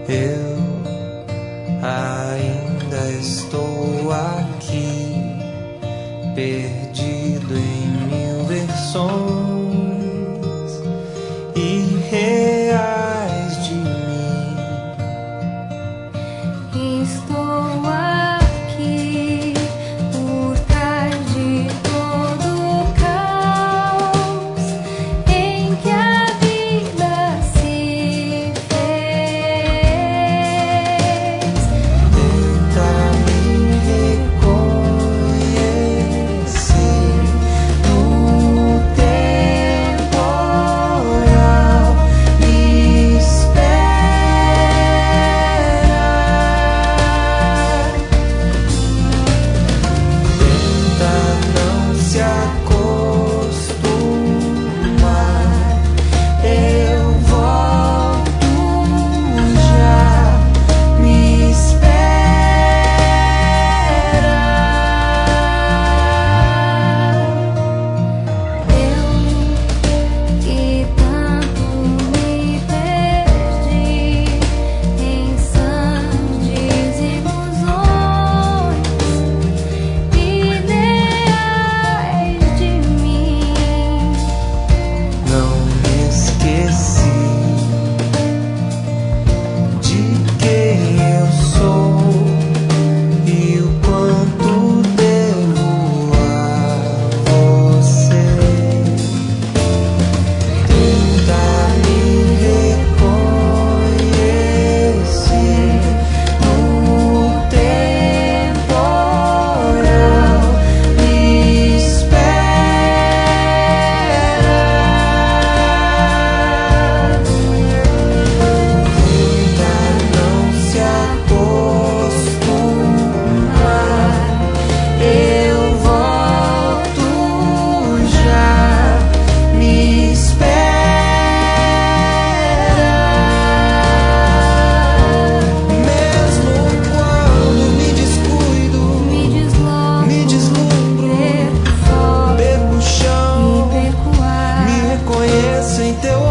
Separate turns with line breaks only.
Eu ainda estou aqui, perdido em mil versões irreais de mim.
Estou aqui por trás de todo o caos em que a vida se fez.
Tenta me reconhecer no temporal, me espera. Tenta não se acostumar, eu volto já, me espera.
Eu que tanto me perdi em sãs desilusões ideais de mim.
Não me esqueci de quem eu sou e o quanto devo a você. Tenta me reconhecer no temporal, me espera. Tenta não se acostumar, eu volto já, me espera. Mesmo quando me descuido,
Me desloco,
me deslumbro,
perco o foco,
perco o chão,
me perco o ar.
me reconheço em teu